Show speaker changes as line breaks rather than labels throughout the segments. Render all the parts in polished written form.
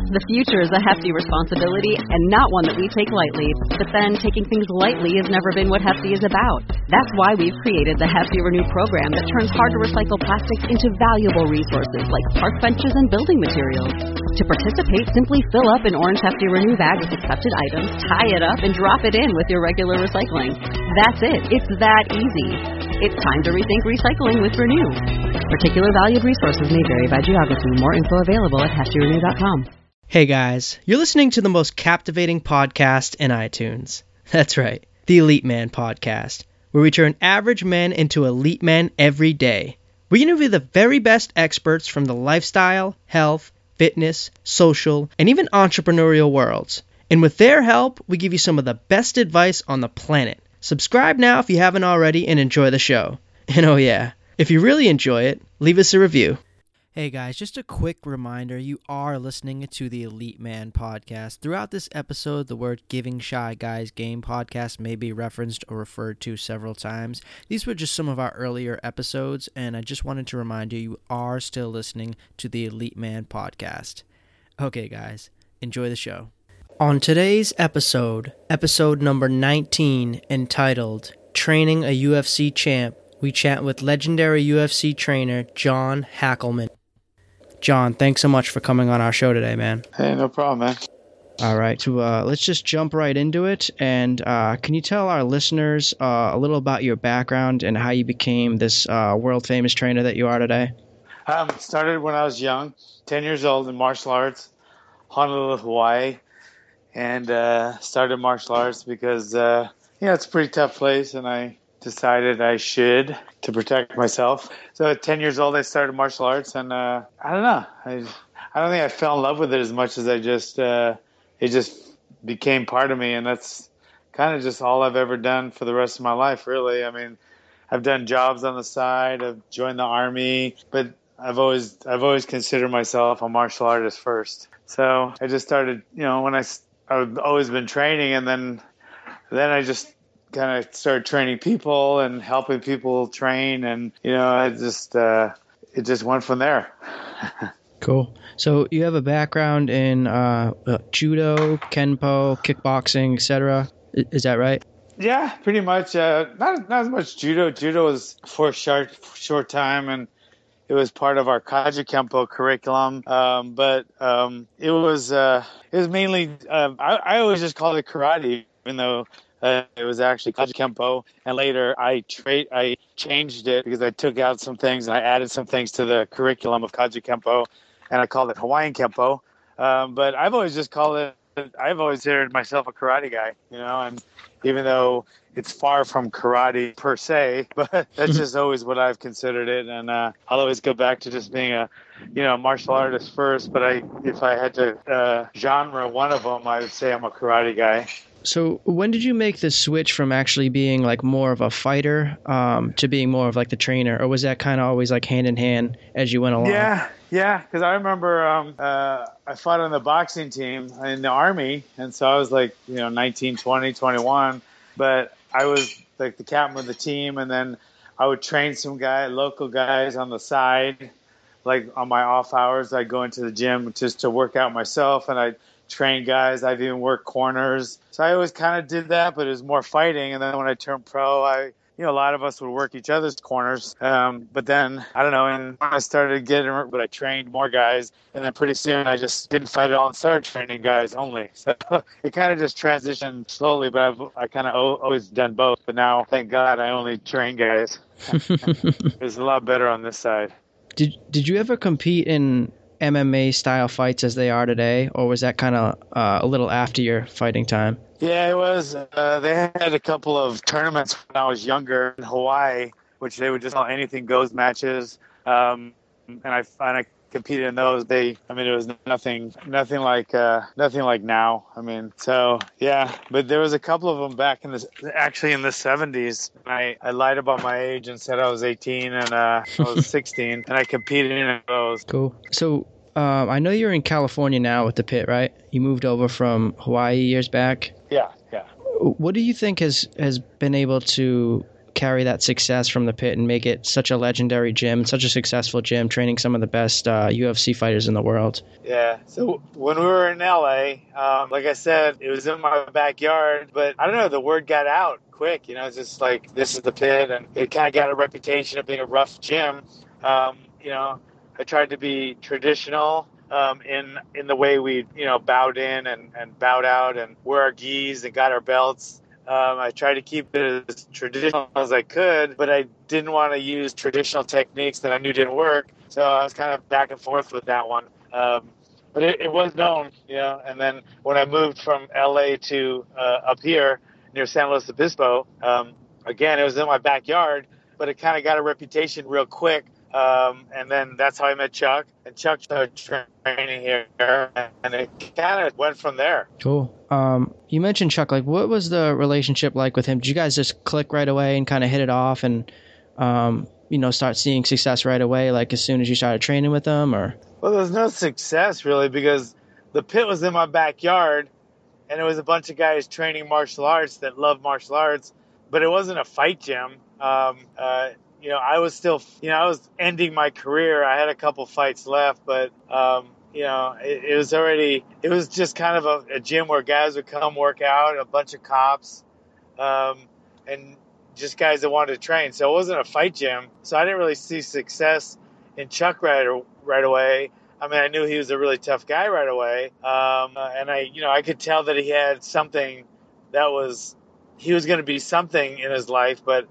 The future is a hefty responsibility and not one that we take lightly. But then, taking things lightly has never been what Hefty is about. That's why we've created the Hefty Renew program that turns hard-to-recycle plastics into valuable resources like park benches and building materials. To participate, simply fill up an orange Hefty Renew bag with accepted items, tie it up, and drop it in with your regular recycling. That's it. It's that easy. It's time to rethink recycling with Renew. Particular valued resources may vary by geography. More info available at heftyrenew.com.
Hey guys, you're listening to the most captivating podcast in iTunes. That's right, the Elite Man Podcast, where we turn average men into elite men every day. We interview the very best experts from the lifestyle, health, fitness, social, and even entrepreneurial worlds. And with their help, we give you some of the best advice on the planet. Subscribe now if you haven't already and enjoy the show. And oh yeah, if you really enjoy it, leave us a review. Hey guys, just a quick reminder, you are listening to the Elite Man Podcast. Throughout this episode, the word Giving Shy Guys Game Podcast may be referenced or referred to several times. These were just some of our earlier episodes, and I just wanted to remind you, you are still listening to the Elite Man Podcast. Okay guys, enjoy the show. On today's episode number 19, entitled Training a UFC Champ, we chat with legendary UFC trainer John Hackleman. John, thanks so much for coming on our show today, man.
Hey, no problem, man.
All right, so let's just jump right into it. And can you tell our listeners a little about your background and how you became this world-famous trainer that you are today?
Started when I was young, 10 years old in martial arts, Honolulu, Hawaii. And started martial arts because, it's a pretty tough place, and I decided I should to protect myself. So at 10 years old, I started martial arts, and I don't know. I don't think I fell in love with it as much as it just became part of me, and that's kind of just all I've ever done for the rest of my life, really. I mean, I've done jobs on the side, I've joined the Army, but I've always considered myself a martial artist first. So I just started, when I've always been training, and then I just kind of started training people and helping people train, and it just went from there.
Cool. So you have a background in judo, kenpo, kickboxing, etc. Is that right?
Yeah, pretty much. Not as much judo. Judo was for a short time, and it was part of our Kaji Kempo curriculum. But it was mainly I always just called it karate, even though it was actually Kaji Kempo, and later I changed it because I took out some things and I added some things to the curriculum of Kaji Kempo, and I called it Hawaiian Kempo. But I've always considered myself a karate guy, and even though it's far from karate per se, but that's just always what I've considered it, and I'll always go back to just being a martial artist first. But if I had to genre one of them, I would say I'm a karate guy.
So when did you make the switch from actually being like more of a fighter to being more of like the trainer, or was that kind of always like hand in hand as you went along?
Yeah, because I remember I fought on the boxing team in the Army, and so I was like 19, 20, 21, but I was like the captain of the team, and then I would train some local guys on the side, like on my off hours. I'd go into the gym just to work out myself, and I'd train guys. I've even worked corners. So I always kind of did that, but it was more fighting. And then when I turned pro, a lot of us would work each other's corners. But then, I don't know, and I started but I trained more guys. And then pretty soon I just didn't fight at all and started training guys only. So it kind of just transitioned slowly, but I kind of always done both. But now, thank God, I only train guys. It's a lot better on this side.
Did you ever compete in MMA style fights as they are today, or was that kind of a little after your fighting time?
Yeah, it was. They had a couple of tournaments when I was younger in Hawaii, which they would just call anything goes matches, and I competed in those. It was nothing like now. So yeah, but there was a couple of them back in the 70s. I lied about my age and said I was 18 and I was 16, and I competed in those.
Cool. So I know you're in California now with the pit, right? You moved over from Hawaii years back.
Yeah.
What do you think has been able to carry that success from the pit and make it such a legendary gym, such a successful gym, training some of the best UFC fighters in the world?
Yeah. So when we were in LA, like I said, it was in my backyard, but I don't know, the word got out quick. It's just like, this is the pit, and it kind of got a reputation of being a rough gym. I tried to be traditional in the way we, bowed in and bowed out and wore our gis and got our belts. I tried to keep it as traditional as I could, but I didn't want to use traditional techniques that I knew didn't work. So I was kind of back and forth with that one. But it was known, and then when I moved from LA to up here near San Luis Obispo, again, it was in my backyard, but it kind of got a reputation real quick. And then that's how I met Chuck, and Chuck started training here, and it kind of went from there.
Cool. You mentioned Chuck. Like, what was the relationship like with him? Did you guys just click right away and kind of hit it off and, start seeing success right away, like as soon as you started training with him, or?
Well, there's no success really, because the pit was in my backyard, and it was a bunch of guys training martial arts that love martial arts, but it wasn't a fight gym. I was still, I was ending my career. I had a couple fights left, but, it was just kind of a gym where guys would come work out, a bunch of cops, and just guys that wanted to train. So it wasn't a fight gym. So I didn't really see success in Chuck right away. I mean, I knew he was a really tough guy right away. And I could tell that he had something he was going to be something in his life, but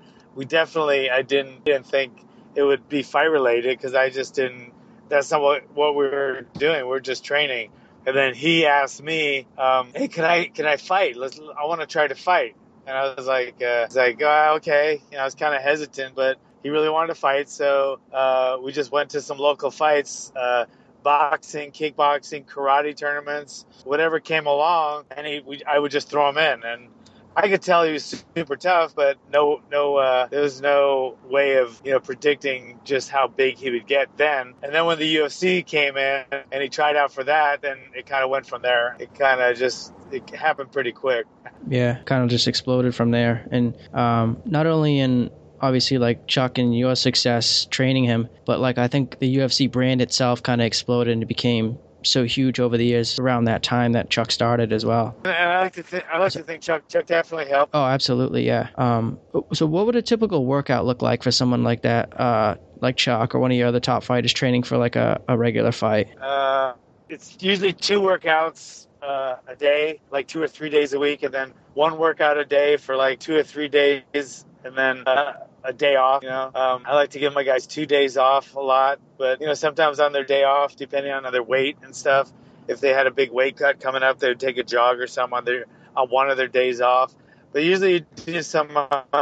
I didn't think it would be fight related, because I just didn't, that's not what we were doing. We were just training. And then he asked me, hey, can I fight? I want to try to fight. And I was like, oh, okay. I was kind of hesitant, but he really wanted to fight. So, we just went to some local fights, boxing, kickboxing, karate tournaments, whatever came along. And I would just throw him in, and I could tell he was super tough, but there was no way of, predicting just how big he would get then. And then when the UFC came in and he tried out for that, then it kind of went from there. It happened pretty quick.
Yeah, kind of just exploded from there. And not only in obviously like Chuck and your success training him, but like I think the UFC brand itself kind of exploded and it became so huge over the years around that time that Chuck started as well.
And I like to think Chuck definitely helped.
Oh, absolutely, yeah. So what would a typical workout look like for someone like that, like Chuck or one of your other top fighters training for like a regular fight?
It's usually 2 workouts a day, like 2 or 3 days a week, and then 1 workout a day for like 2 or 3 days, and then a day off. I like to give my guys 2 days off a lot, but sometimes on their day off, depending on their weight and stuff, if they had a big weight cut coming up, they would take a jog or something on one of their days off. But usually you do some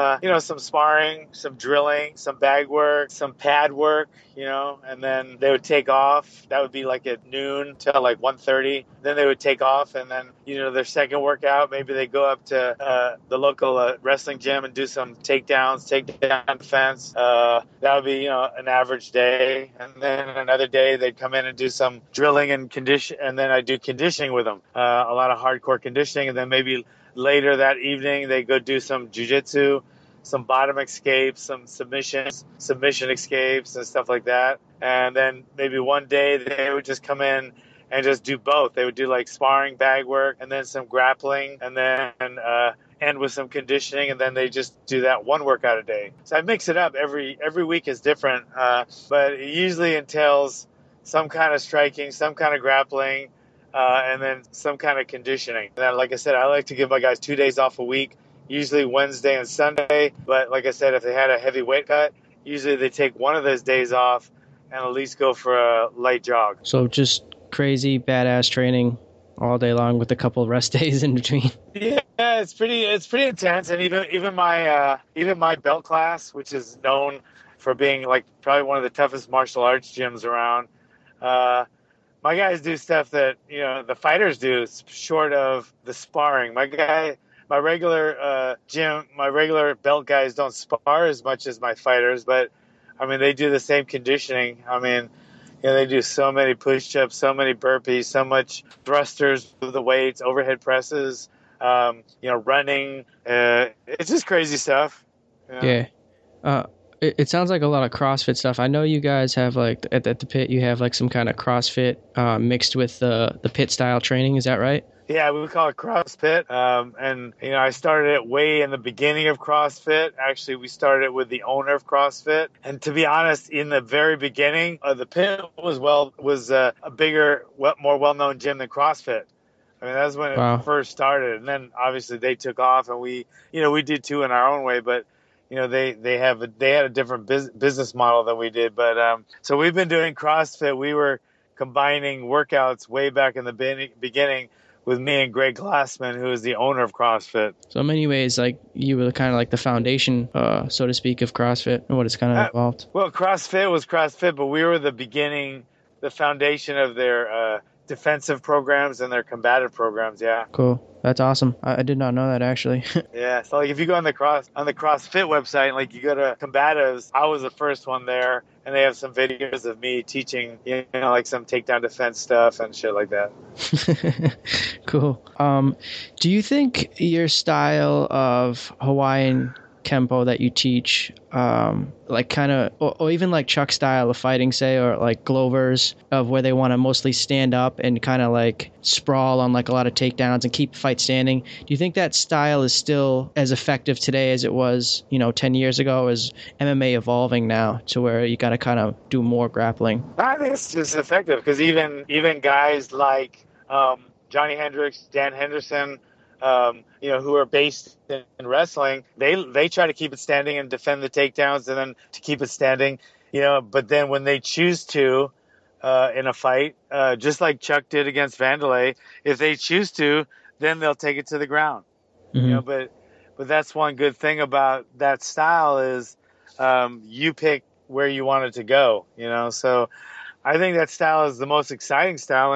sparring, some drilling, some bag work, some pad work, and then they would take off. That would be like at noon till like 1:30. Then they would take off, and then, their second workout, maybe they go up to the local wrestling gym and do some takedown defense. That would be, an average day. And then another day they'd come in and do some drilling and condition, and then I do conditioning with them. A lot of hardcore conditioning, and then maybe later that evening, they go do some jiu-jitsu, some bottom escapes, some submission escapes and stuff like that. And then maybe one day they would just come in and just do both. They would do like sparring, bag work, and then some grappling, and then end with some conditioning, and then they just do that 1 workout a day. So I mix it up. Every week is different, but it usually entails some kind of striking, some kind of grappling, and then some kind of conditioning. And then, like I said, I like to give my guys 2 days off a week, usually Wednesday and Sunday. But like I said, if they had a heavy weight cut, usually they take one of those days off and at least go for a light jog.
So just crazy, badass training all day long with a couple of rest days in between.
Yeah, it's pretty intense. And even my belt class, which is known for being like probably one of the toughest martial arts gyms around, my guys do stuff that, the fighters do short of the sparring. My regular my regular belt guys don't spar as much as my fighters, but I mean, they do the same conditioning. I mean, they do so many push-ups, so many burpees, so much thrusters with the weights, overhead presses, running. It's just crazy stuff.
Yeah. It sounds like a lot of CrossFit stuff. I know you guys have like at the pit, you have like some kind of CrossFit mixed with the pit style training. Is that right?
Yeah, we call it CrossFit. And, I started it way in the beginning of CrossFit. Actually, we started it with the owner of CrossFit. And to be honest, in the very beginning, the pit was a bigger, more well-known gym than CrossFit. I mean, that's when it first started. And then obviously they took off, and we did too in our own way, but they had a different business model than we did. But so we've been doing CrossFit. We were combining workouts way back in the beginning with me and Greg Glassman, who is the owner of CrossFit.
So in many ways, like you were kind of like the foundation, so to speak, of CrossFit and what it's kind of involved.
Well, CrossFit was CrossFit, but we were the foundation of their defensive programs and their combative programs. Yeah.
Cool. That's awesome. I did not know that, actually.
Yeah. So like if you go on the CrossFit website, like you go to combatives, I was the first one there, and they have some videos of me teaching, like some takedown defense stuff and shit like that.
Cool. Do you think your style of Hawaiian Kempo that you teach, like kind of, or even like Chuck's style of fighting, say, or like Glover's, of where they want to mostly stand up and kind of like sprawl on like a lot of takedowns and keep fight standing. Do you think that style is still as effective today as it was, 10 years ago? Is MMA evolving now to where you got to kind of do more grappling?
I think it's just effective because even guys like Johnny Hendricks, Dan Henderson, who are based in wrestling, they try to keep it standing and defend the takedowns, and then to keep it standing, but then when they choose to, in a fight, just like Chuck did against Vanderlei, if they choose to, then they'll take it to the ground.
Mm-hmm.
But that's one good thing about that style is, you pick where you want it to go, so I think that style is the most exciting style.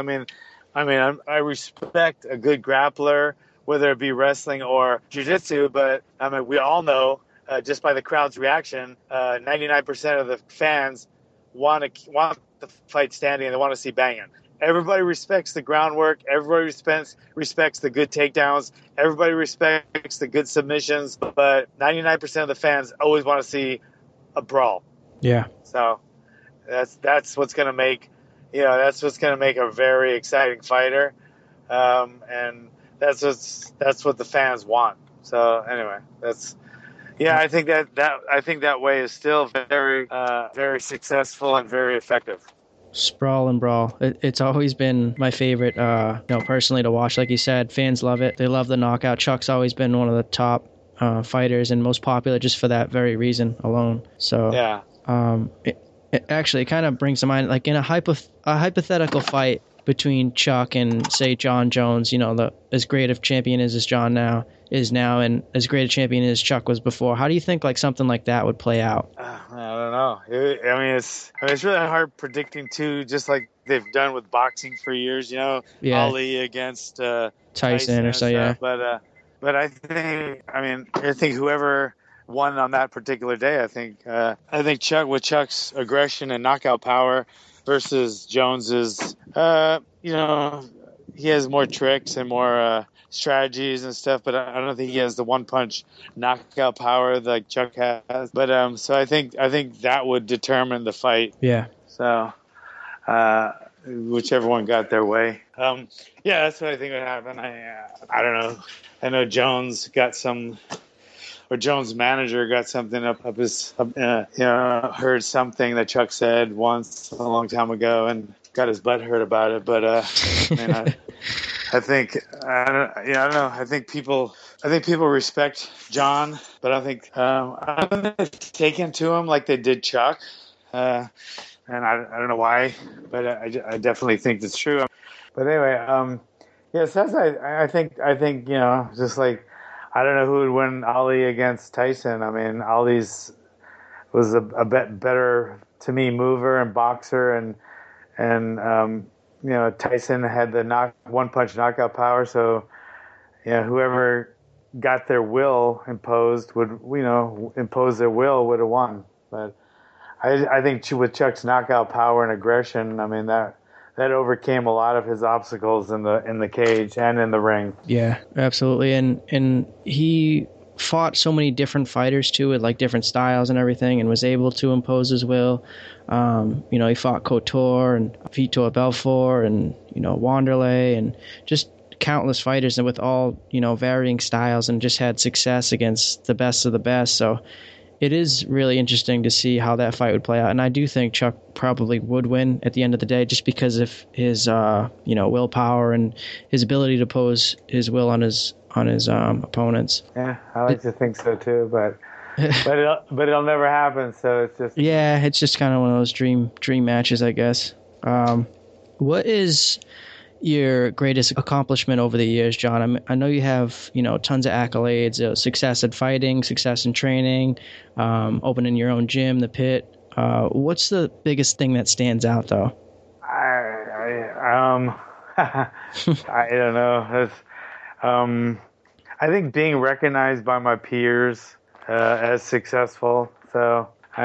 I respect a good grappler, whether it be wrestling or jiu-jitsu, but we all know, just by the crowd's reaction, 99% of the fans want the fight standing, and they want to see banging. Everybody respects the groundwork. Everybody respects the good takedowns. Everybody respects the good submissions, but 99% of the fans always want to see a brawl.
Yeah.
So that's what's going to make, a very exciting fighter. And that's what the fans want. So anyway, I think that way is still very, very successful and very effective.
Sprawl and brawl. It's always been my favorite, personally to watch. Like you said, fans love it. They love the knockout. Chuck's always been one of the top fighters and most popular just for that very reason alone. So
yeah.
It actually kind of brings to mind, like in a hypothetical fight between Chuck and, say, John Jones, as great of champion as John is now, and as great a champion as Chuck was before. How do you think like something like that would play out?
I don't know. It's really hard predicting too, just like they've done with boxing for years. Yeah. Ali against
Tyson or so. Yeah.
But I think whoever won on that particular day, I think Chuck, with Chuck's aggression and knockout power versus Jones's, he has more tricks and more strategies and stuff, but I don't think he has the one punch knockout power like Chuck has. But so I think that would determine the fight.
Yeah.
So whichever one got their way. That's what I think would happen. I don't know. I know Jones got some. Or Jones' manager got something up his, heard something that Chuck said once a long time ago and got his butt hurt about it. But I don't know. I think people respect John, but I think they're taken to him like they did Chuck, and I don't know why, but I definitely think that's true. But anyway, so I think just like. I don't know who would win Ali against Tyson. Ali's was a better, to me, mover and boxer, and Tyson had the one-punch knockout power. So, whoever got their will imposed would have won. But I think with Chuck's knockout power and aggression, that overcame a lot of his obstacles in the cage and in the ring.
Yeah, absolutely. And he fought so many different fighters too, with like different styles and everything, and was able to impose his will. He fought Couture and Vitor Belfort and Wanderlei and just countless fighters, and with all varying styles, and just had success against the best of the best. So it is really interesting to see how that fight would play out, and I do think Chuck probably would win at the end of the day, just because of his willpower and his ability to pose his will on his opponents.
Yeah, I like to think so too, but it'll never happen. So it's just
kind of one of those dream matches, I guess. What is your greatest accomplishment over the years, John? I know you have tons of accolades, success at fighting, success in training, opening your own gym, the Pit. What's the biggest thing that stands out, though?
I don't know. I think being recognized by my peers as successful. So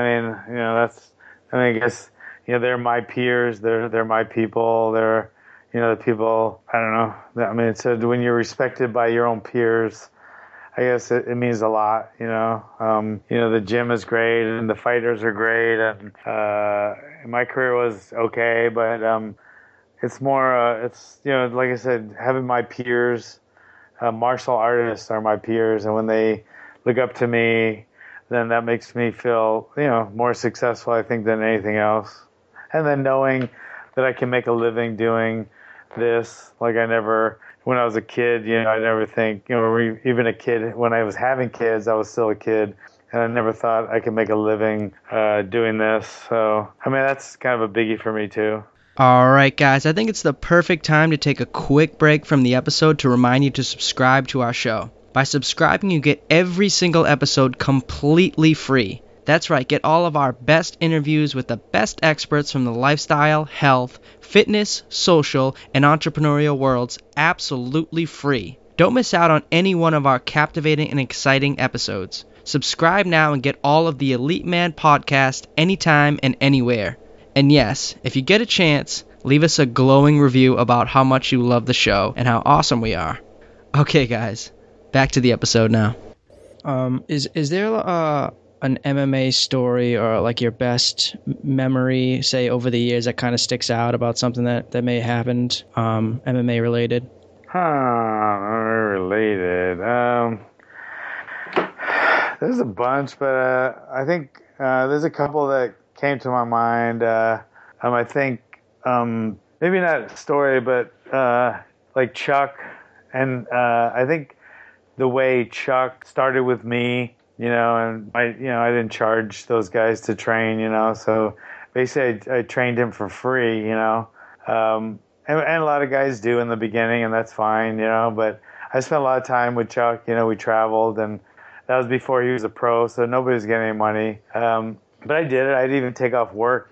I guess they're my peers. They're my people. They're the people. I don't know. I mean, so when you're respected by your own peers, I guess it means a lot. The gym is great and the fighters are great, and my career was okay, but it's more. Like I said, having my peers. Martial artists are my peers, and when they look up to me, then that makes me feel more successful, I think, than anything else. And then knowing that I can make a living doing this, like when I was a kid, I never think, even a kid, when I was having kids, I was still a kid, and I never thought I could make a living doing this. So that's kind of a biggie for me too.
All right, guys, I think it's the perfect time to take a quick break from the episode to remind you to subscribe to our show. By subscribing, you get every single episode completely free. That's right, get all of our best interviews with the best experts from the lifestyle, health, fitness, social, and entrepreneurial worlds absolutely free. Don't miss out on any one of our captivating and exciting episodes. Subscribe now and get all of the Elite Man podcast anytime and anywhere. And yes, if you get a chance, leave us a glowing review about how much you love the show and how awesome we are. Okay, guys, back to the episode now. Is there an MMA story or like your best memory, say, over the years that kind of sticks out about something that may have happened, MMA related?
Related. There's a bunch, but I think there's a couple that came to my mind. I think maybe not a story, but like Chuck, and I think the way Chuck started with me, and I didn't charge those guys to train, so basically I trained him for free, and a lot of guys do in the beginning, and that's fine, but I spent a lot of time with Chuck. We traveled, and that was before he was a pro, so nobody was getting any money. But I did it. I'd even take off work,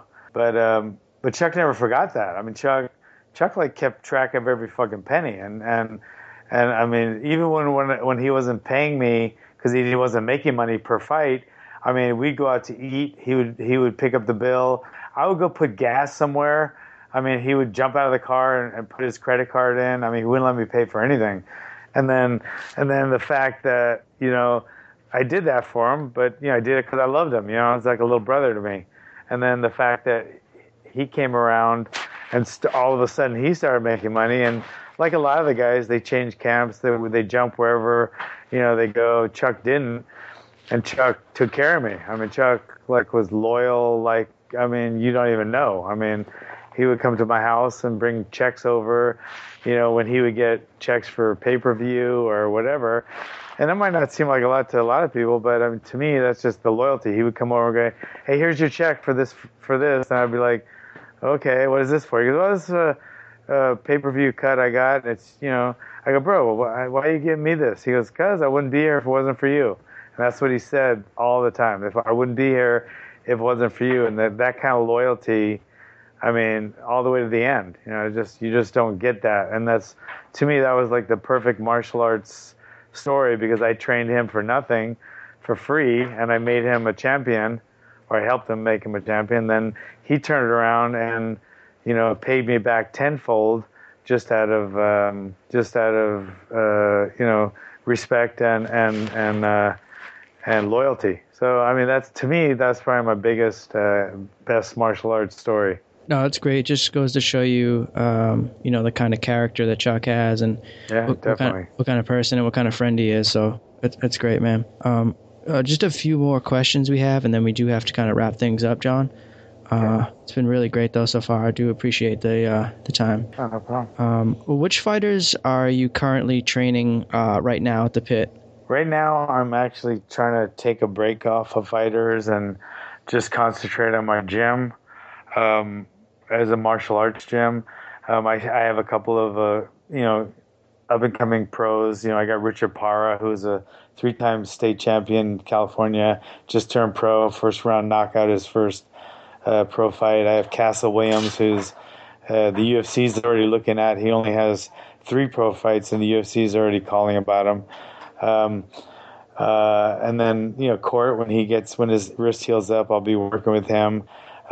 But Chuck never forgot that. I mean, Chuck like kept track of every fucking penny, and I mean, even when he wasn't paying me because he wasn't making money per fight, I mean, we'd go out to eat. He would pick up the bill. I would go put gas somewhere. I mean, he would jump out of the car and put his credit card in. I mean, he wouldn't let me pay for anything. And then the fact that I did that for him, but I did it because I loved him. It was like a little brother to me. And then the fact that he came around and all of a sudden he started making money. And like a lot of the guys, they change camps, they jump wherever they go. Chuck didn't, and Chuck took care of me. I mean, Chuck was loyal. You don't even know. I mean, he would come to my house and bring checks over. When he would get checks for pay-per-view or whatever. And that might not seem like a lot to a lot of people, but I mean, to me, that's just the loyalty. He would come over and go, "Hey, here's your check for this," and I'd be like, "Okay, what is this for?" He goes, "Well, this is a pay-per-view cut I got. It's I go, "Bro, why are you giving me this?" He goes, "'Cause I wouldn't be here if it wasn't for you." And that's what he said all the time. If I wouldn't be here if it wasn't for you, and that kind of loyalty. I mean, all the way to the end. You just don't get that, and that's, to me, that was like the perfect martial arts story, because I trained him for nothing, for free, and I made him a champion, or I helped him make him a champion. Then he turned around and paid me back tenfold just out of respect and loyalty. So I mean, that's probably my best martial arts story.
No, that's great. It just goes to show you, the kind of character that Chuck has, and what kind of person and what kind of friend he is. So it's great, man. Just a few more questions we have, and then we do have to kind of wrap things up, John. It's been really great though so far. I do appreciate the time.
Oh, no problem.
Which fighters are you currently training right now at the pit?
Right now, I'm actually trying to take a break off of fighters and just concentrate on my gym. As a martial arts gym, I have a couple of up and coming pros. I got Richard Parra, who's a 3-time state champion in California, just turned pro, first round knockout his first pro fight. I have Castle Williams, who's the UFC's already looking at. He only has 3 pro fights, and the UFC's already calling about him. And then Court, when his wrist heals up, I'll be working with him.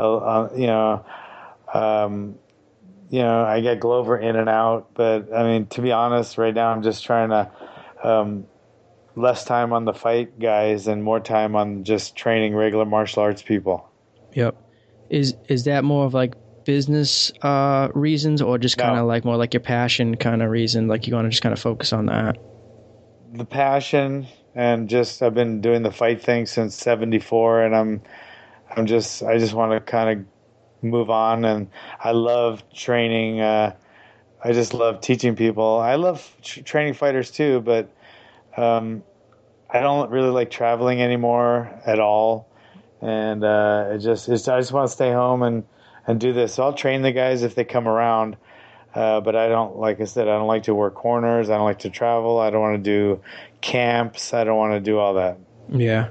I get Glover in and out, but I mean, to be honest, right now I'm just trying to less time on the fight guys and more time on just training regular martial arts people.
Yep. Is that more of like business reasons, or just kind of like more like your passion kind of reason? Like you want to just kind of focus on that?
The passion, and I've been doing the fight thing since '74, and I just want to kind of move on. And I love training. I just love teaching people. I love training fighters too, but I don't really like traveling anymore at all. And I just want to stay home and do this. So I'll train the guys if they come around. But I don't, like I said, I don't like to work corners. I don't like to travel. I don't want to do camps. I don't want to do all that.
Yeah.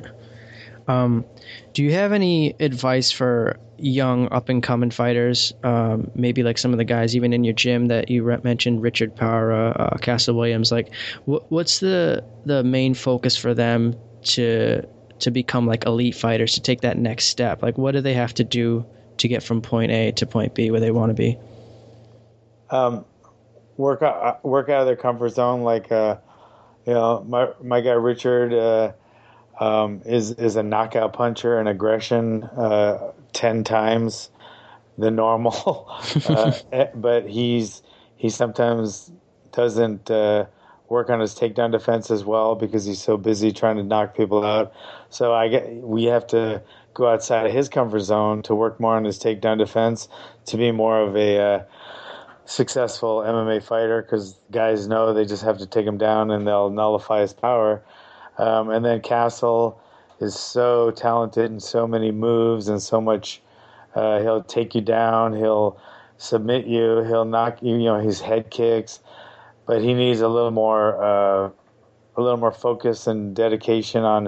Do you have any advice for young up-and-coming fighters? Maybe like some of the guys even in your gym that you mentioned, Richard Parra, Castle Williams. Like, what's the main focus for them to become like elite fighters, to take that next step? Like, what do they have to do to get from point A to point B where they want to be?
Work out of their comfort zone. Like, my guy Richard is a knockout puncher and aggression 10 times the normal, but he sometimes doesn't work on his takedown defense as well because he's so busy trying to knock people out. So we have to go outside of his comfort zone to work more on his takedown defense to be more of a successful MMA fighter, because guys know they just have to take him down and they'll nullify his power. And then Castle is so talented in so many moves and so much. He'll take you down. He'll submit you. He'll knock you. His head kicks, but he needs a little more focus and dedication on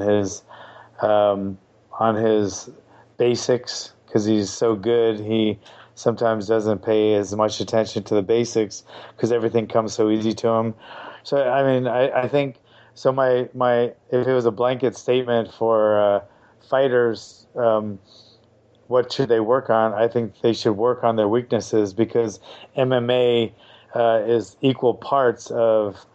his basics, because he's so good. He sometimes doesn't pay as much attention to the basics because everything comes so easy to him. So I mean, I think. So my if it was a blanket statement for fighters, what should they work on? I think they should work on their weaknesses, because MMA is equal parts of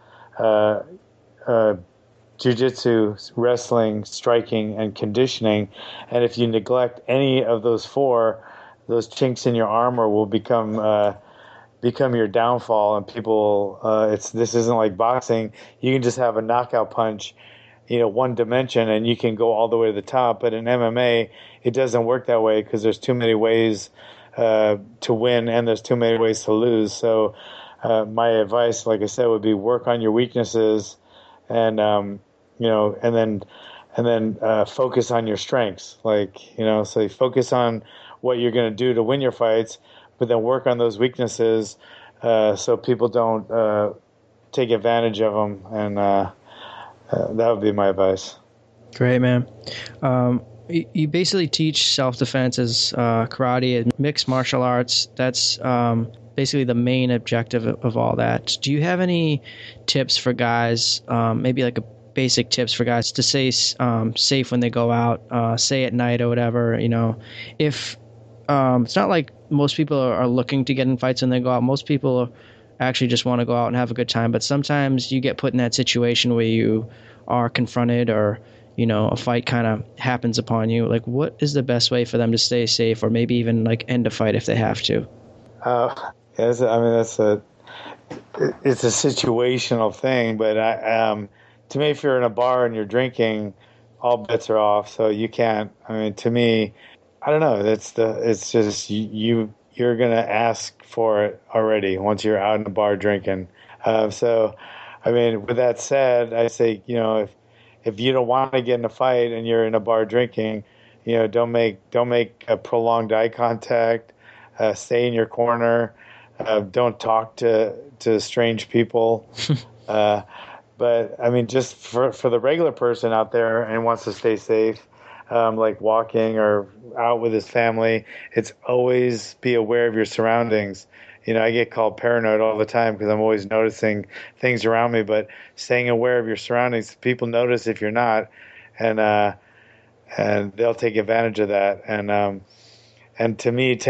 jiu-jitsu, wrestling, striking, and conditioning. And if you neglect any of those 4, those chinks in your armor will become your downfall, and people, this isn't like boxing. You can just have a knockout punch, one dimension, and you can go all the way to the top. But in MMA, it doesn't work that way, because there's too many ways to win and there's too many ways to lose. So my advice, like I said, would be work on your weaknesses, and and then focus on your strengths. So you focus on what you're going to do to win your fights, but then work on those weaknesses so people don't take advantage of them. And that would be my advice.
Great, man. You basically teach self-defense as karate and mixed martial arts. That's basically the main objective of all that. Do you have any tips for guys, maybe like basic tips for guys to stay safe when they go out, say at night or whatever? If it's not like most people are looking to get in fights when they go out. Most people actually just want to go out and have a good time. But sometimes you get put in that situation where you are confronted, or a fight kind of happens upon you. Like, what is the best way for them to stay safe, or maybe even like end a fight if they have to?
It's a situational thing, but to me, if you're in a bar and you're drinking, all bets are off. So you can't. I mean, to me, I don't know. It's just you're gonna ask for it already once you're out in the bar drinking. So, I mean, with that said, I say, if you don't want to get in a fight and you're in a bar drinking, don't make a prolonged eye contact. Stay in your corner. Don't talk to strange people. But I mean, just for the regular person out there and wants to stay safe, like walking or out with his family, it's always be aware of your surroundings. I get called paranoid all the time because I'm always noticing things around me, but staying aware of your surroundings, people notice if you're not, and they'll take advantage of that. And to me,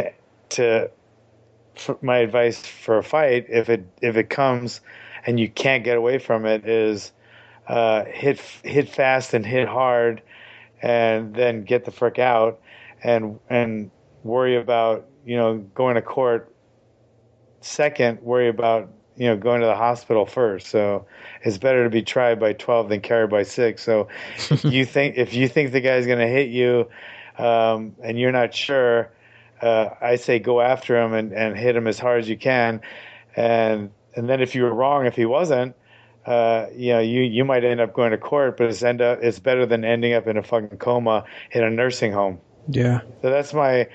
my advice for a fight, if it comes and you can't get away from it, is hit fast and hit hard, and then get the frick out, and worry about going to court second. Worry about going to the hospital first. So it's better to be tried by 12 than carried by 6. So if you think the guy's going to hit you, and you're not sure, I say go after him and hit him as hard as you can, and then if you were wrong, if he wasn't, you might end up going to court, but it's better than ending up in a fucking coma in a nursing home.
Yeah.
So that's my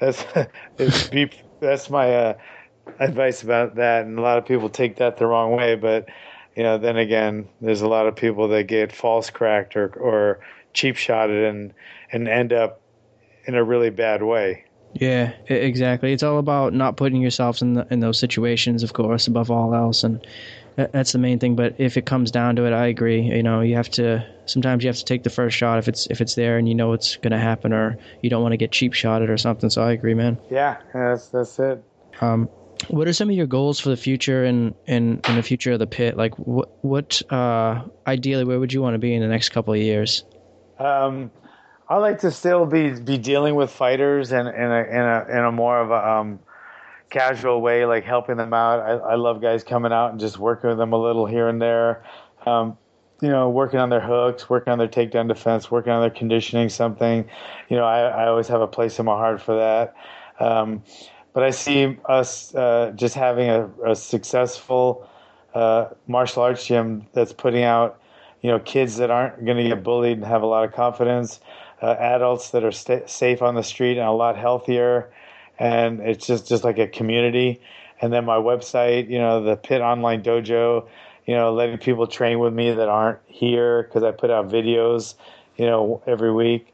advice about that, and a lot of people take that the wrong way. But then again, there's a lot of people that get false cracked or cheap shotted and end up in a really bad way.
Yeah, exactly. It's all about not putting yourselves in those situations, of course, above all else, and that's the main thing. But if it comes down to it, I agree. Sometimes you have to take the first shot if it's there and you know it's going to happen, or you don't want to get cheap shotted or something. So I agree, man.
Yeah, that's it.
What are some of your goals for the future and the future of the pit? Like, what ideally, where would you want to be in the next couple of years?
I like to still be dealing with fighters in a more of a casual way, like helping them out. I love guys coming out and just working with them a little here and there. Working on their hooks, working on their takedown defense, working on their conditioning, something. I always have a place in my heart for that. But I see us just having a successful martial arts gym that's putting out, kids that aren't going to get bullied and have a lot of confidence, adults that are safe on the street and a lot healthier, and it's just like a community. And then my website, the Pit Online Dojo, letting people train with me that aren't here, because I put out videos, every week.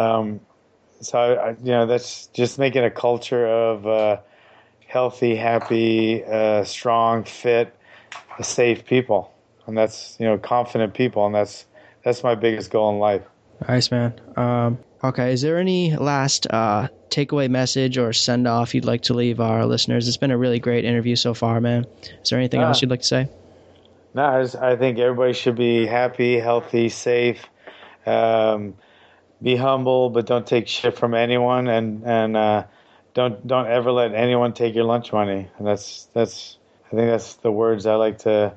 So that's just making a culture of healthy, happy, strong, fit, safe people, and that's confident people, and that's my biggest goal in life.
Nice, man. Okay, is there any last takeaway message or send off you'd like to leave our listeners? It's been a really great interview so far, man. Is there anything else you'd like to say?
No, I think everybody should be happy, healthy, safe. Be humble, but don't take shit from anyone, and don't ever let anyone take your lunch money. And I think that's the words I like to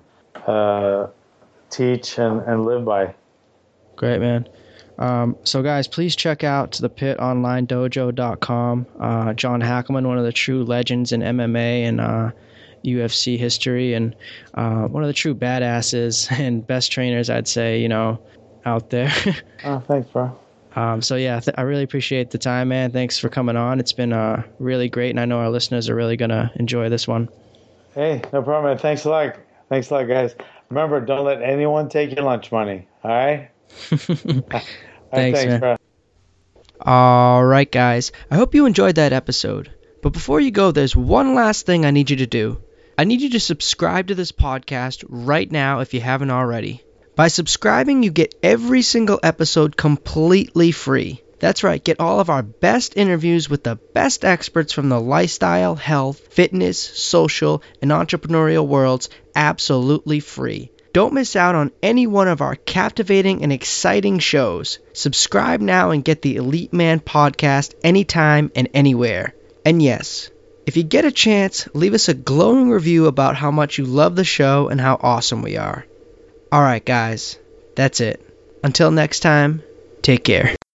teach and live by. Great,
man. So guys, please check out thepitonlinedojo.com. John Hackleman, one of the true legends in MMA and UFC history, and one of the true badasses and best trainers, I'd say, out there.
Oh, thanks, bro.
So yeah, I really appreciate the time, man. Thanks for coming on. It's been really great, and I know our listeners are really gonna enjoy this one.
Hey, no problem, man. Thanks a lot. Thanks a lot, guys. Remember, don't let anyone take your lunch money. All right?
Thanks, man. Bro. All right, guys. I hope you enjoyed that episode. But before you go, there's one last thing I need you to do. I need you to subscribe to this podcast right now if you haven't already. By subscribing, you get every single episode completely free. That's right, get all of our best interviews with the best experts from the lifestyle, health, fitness, social, and entrepreneurial worlds absolutely free. Don't miss out on any one of our captivating and exciting shows. Subscribe now and get the Elite Man podcast anytime and anywhere. And yes, if you get a chance, leave us a glowing review about how much you love the show and how awesome we are. Alright guys, that's it. Until next time, take care.